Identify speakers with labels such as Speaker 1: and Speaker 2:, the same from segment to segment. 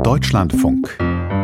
Speaker 1: Deutschlandfunk.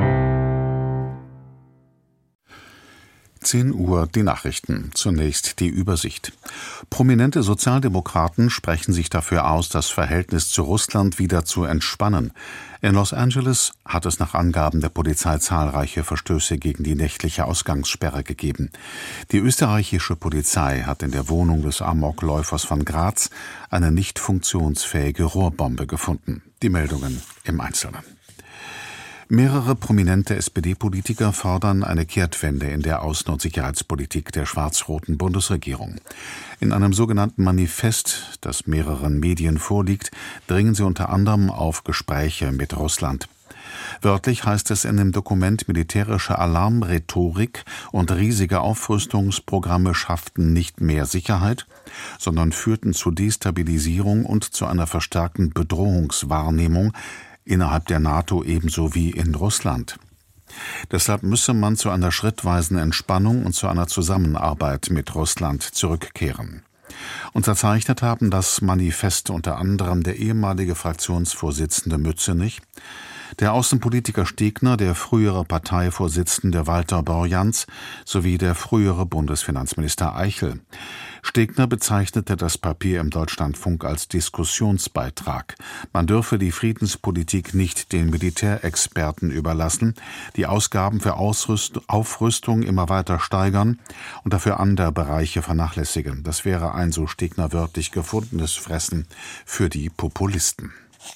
Speaker 1: 10 Uhr die Nachrichten. Zunächst die Übersicht. Prominente Sozialdemokraten sprechen sich dafür aus, das Verhältnis zu Russland wieder zu entspannen. In Los Angeles hat es nach Angaben der Polizei zahlreiche Verstöße gegen die nächtliche Ausgangssperre gegeben. Die österreichische Polizei hat in der Wohnung des Amokläufers von Graz eine nicht funktionsfähige Rohrbombe gefunden. Die Meldungen im Einzelnen. Mehrere prominente SPD-Politiker fordern eine Kehrtwende in der Außen- und Sicherheitspolitik der schwarz-roten Bundesregierung. In einem sogenannten Manifest, das mehreren Medien vorliegt, dringen sie unter anderem auf Gespräche mit Russland. Wörtlich heißt es in dem Dokument, militärische Alarmrhetorik und riesige Aufrüstungsprogramme schafften nicht mehr Sicherheit, sondern führten zu Destabilisierung und zu einer verstärkten Bedrohungswahrnehmung innerhalb der NATO ebenso wie in Russland. Deshalb müsse man zu einer schrittweisen Entspannung und zu einer Zusammenarbeit mit Russland zurückkehren. Unterzeichnet haben das Manifest unter anderem der ehemalige Fraktionsvorsitzende Mützenich, der Außenpolitiker Stegner, der frühere Parteivorsitzende Walter Borjans sowie der frühere Bundesfinanzminister Eichel. Stegner bezeichnete das Papier im Deutschlandfunk als Diskussionsbeitrag. Man dürfe die Friedenspolitik nicht den Militärexperten überlassen, die Ausgaben für Aufrüstung immer weiter steigern und dafür andere Bereiche vernachlässigen. Das wäre ein, so Stegner wörtlich, gefundenes Fressen für die Populisten.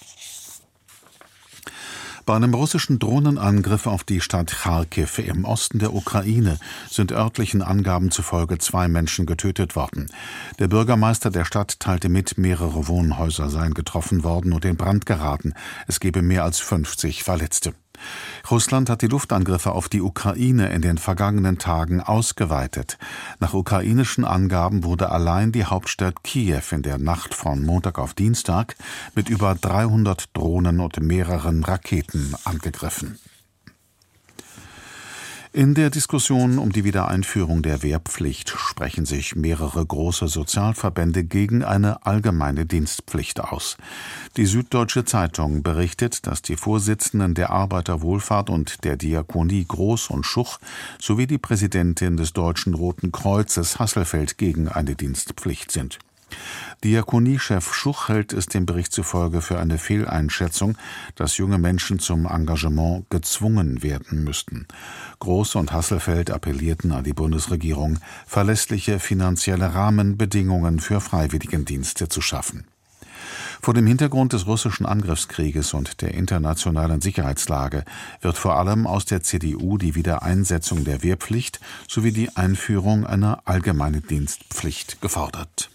Speaker 1: Bei einem russischen Drohnenangriff auf die Stadt Charkiw im Osten der Ukraine sind örtlichen Angaben zufolge 2 Menschen getötet worden. Der Bürgermeister der Stadt teilte mit, mehrere Wohnhäuser seien getroffen worden und in Brand geraten. Es gebe mehr als 50 Verletzte. Russland hat die Luftangriffe auf die Ukraine in den vergangenen Tagen ausgeweitet. Nach ukrainischen Angaben wurde allein die Hauptstadt Kiew in der Nacht von Montag auf Dienstag mit über 300 Drohnen und mehreren Raketen angegriffen. In der Diskussion um die Wiedereinführung der Wehrpflicht sprechen sich mehrere große Sozialverbände gegen eine allgemeine Dienstpflicht aus. Die Süddeutsche Zeitung berichtet, dass die Vorsitzenden der Arbeiterwohlfahrt und der Diakonie Groß und Schuch sowie die Präsidentin des Deutschen Roten Kreuzes Hasselfeld gegen eine Dienstpflicht sind. Diakoniechef Schuch hält es dem Bericht zufolge für eine Fehleinschätzung, dass junge Menschen zum Engagement gezwungen werden müssten. Groß und Hasselfeld appellierten an die Bundesregierung, verlässliche finanzielle Rahmenbedingungen für Freiwilligendienste zu schaffen. Vor dem Hintergrund des russischen Angriffskrieges und der internationalen Sicherheitslage wird vor allem aus der CDU die Wiedereinsetzung der Wehrpflicht sowie die Einführung einer allgemeinen Dienstpflicht gefordert.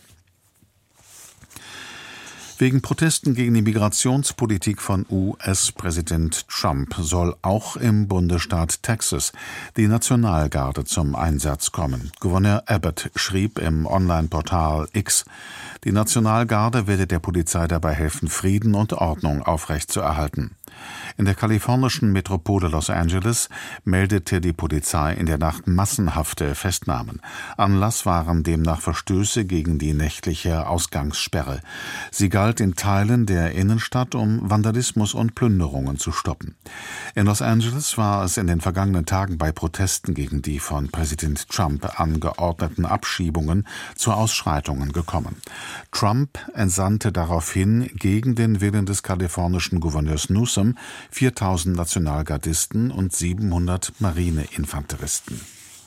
Speaker 1: Wegen Protesten gegen die Migrationspolitik von US-Präsident Trump soll auch im Bundesstaat Texas die Nationalgarde zum Einsatz kommen. Gouverneur Abbott schrieb im Online-Portal X, die Nationalgarde werde der Polizei dabei helfen, Frieden und Ordnung aufrechtzuerhalten. In der kalifornischen Metropole Los Angeles meldete die Polizei in der Nacht massenhafte Festnahmen. Anlass waren demnach Verstöße gegen die nächtliche Ausgangssperre. Sie galt in Teilen der Innenstadt, um Vandalismus und Plünderungen zu stoppen. In Los Angeles war es in den vergangenen Tagen bei Protesten gegen die von Präsident Trump angeordneten Abschiebungen zu Ausschreitungen gekommen. Trump entsandte daraufhin gegen den Willen des kalifornischen Gouverneurs Newsom 4.000 Nationalgardisten und 700 Marineinfanteristen.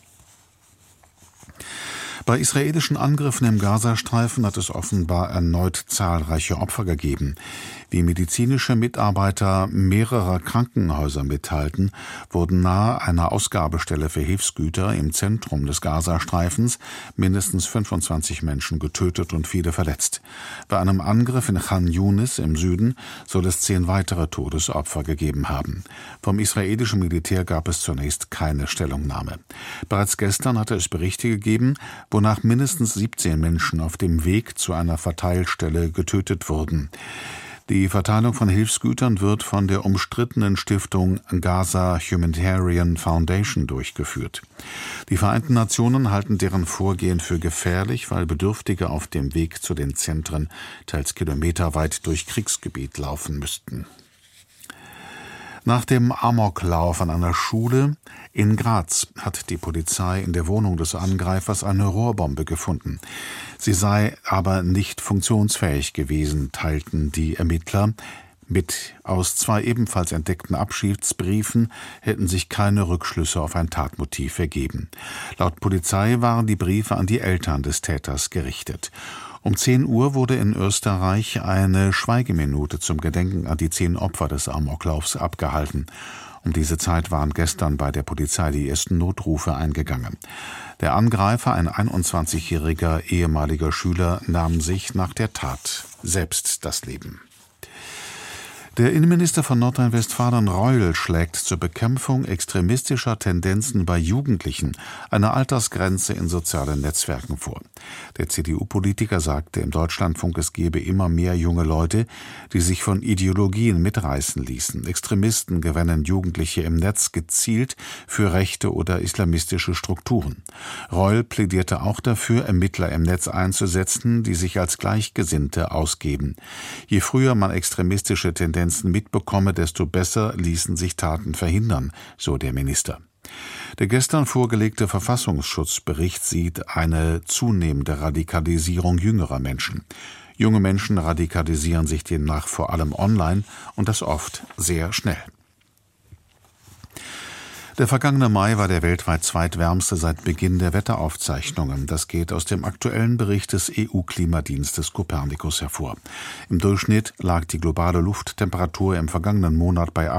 Speaker 1: Bei israelischen Angriffen im Gazastreifen hat es offenbar erneut zahlreiche Opfer gegeben. Wie medizinische Mitarbeiter mehrerer Krankenhäuser mitteilten, wurden nahe einer Ausgabestelle für Hilfsgüter im Zentrum des Gazastreifens mindestens 25 Menschen getötet und viele verletzt. Bei einem Angriff in Khan Yunis im Süden soll es 10 weitere Todesopfer gegeben haben. Vom israelischen Militär gab es zunächst keine Stellungnahme. Bereits gestern hatte es Berichte gegeben, wonach mindestens 17 Menschen auf dem Weg zu einer Verteilstelle getötet wurden. Die Verteilung von Hilfsgütern wird von der umstrittenen Stiftung Gaza Humanitarian Foundation durchgeführt. Die Vereinten Nationen halten deren Vorgehen für gefährlich, weil Bedürftige auf dem Weg zu den Zentren teils kilometerweit durch Kriegsgebiet laufen müssten. Nach dem Amoklauf an einer Schule in Graz hat die Polizei in der Wohnung des Angreifers eine Rohrbombe gefunden. Sie sei aber nicht funktionsfähig gewesen, teilten die Ermittler mit. Aus 2 ebenfalls entdeckten Abschiedsbriefen hätten sich keine Rückschlüsse auf ein Tatmotiv ergeben. Laut Polizei waren die Briefe an die Eltern des Täters gerichtet. Um 10 Uhr wurde in Österreich eine Schweigeminute zum Gedenken an die 10 Opfer des Amoklaufs abgehalten. Um diese Zeit waren gestern bei der Polizei die ersten Notrufe eingegangen. Der Angreifer, ein 21-jähriger ehemaliger Schüler, nahm sich nach der Tat selbst das Leben. Der Innenminister von Nordrhein-Westfalen, Reul, schlägt zur Bekämpfung extremistischer Tendenzen bei Jugendlichen eine Altersgrenze in sozialen Netzwerken vor. Der CDU-Politiker sagte im Deutschlandfunk, es gebe immer mehr junge Leute, die sich von Ideologien mitreißen ließen. Extremisten gewinnen Jugendliche im Netz gezielt für rechte oder islamistische Strukturen. Reul plädierte auch dafür, Ermittler im Netz einzusetzen, die sich als Gleichgesinnte ausgeben. Je früher man extremistische Tendenzen mitbekomme, desto besser ließen sich Taten verhindern, so der Minister. Der gestern vorgelegte Verfassungsschutzbericht sieht eine zunehmende Radikalisierung jüngerer Menschen. Junge Menschen radikalisieren sich demnach vor allem online und das oft sehr schnell. Der vergangene Mai war der weltweit zweitwärmste seit Beginn der Wetteraufzeichnungen. Das geht aus dem aktuellen Bericht des EU-Klimadienstes Copernicus hervor. Im Durchschnitt lag die globale Lufttemperatur im vergangenen Monat bei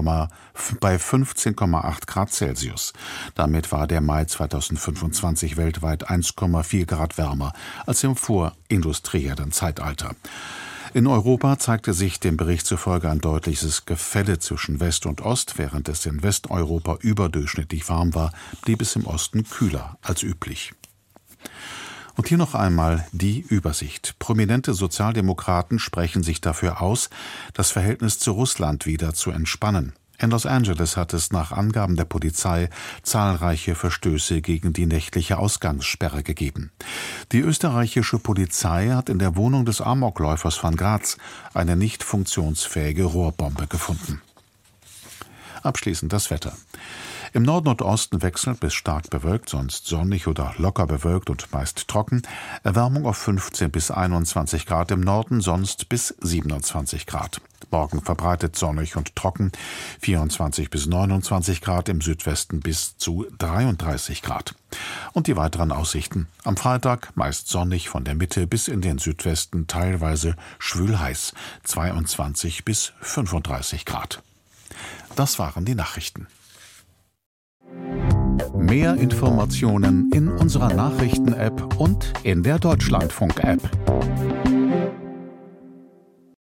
Speaker 1: 15,8 Grad Celsius. Damit war der Mai 2025 weltweit 1,4 Grad wärmer als im vorindustriellen Zeitalter. In Europa zeigte sich dem Bericht zufolge ein deutliches Gefälle zwischen West und Ost. Während es in Westeuropa überdurchschnittlich warm war, blieb es im Osten kühler als üblich. Und hier noch einmal die Übersicht. Prominente Sozialdemokraten sprechen sich dafür aus, das Verhältnis zu Russland wieder zu entspannen. In Los Angeles hat es nach Angaben der Polizei zahlreiche Verstöße gegen die nächtliche Ausgangssperre gegeben. Die österreichische Polizei hat in der Wohnung des Amokläufers von Graz eine nicht funktionsfähige Rohrbombe gefunden. Abschließend das Wetter. Im Norden und Osten wechselnd bis stark bewölkt, sonst sonnig oder locker bewölkt und meist trocken. Erwärmung auf 15 bis 21 Grad im Norden, sonst bis 27 Grad. Morgen verbreitet sonnig und trocken, 24 bis 29 Grad, im Südwesten bis zu 33 Grad. Und die weiteren Aussichten. Am Freitag meist sonnig, von der Mitte bis in den Südwesten teilweise schwül-heiß, 22 bis 35 Grad. Das waren die Nachrichten. Mehr Informationen in unserer Nachrichten-App und in der Deutschlandfunk-App.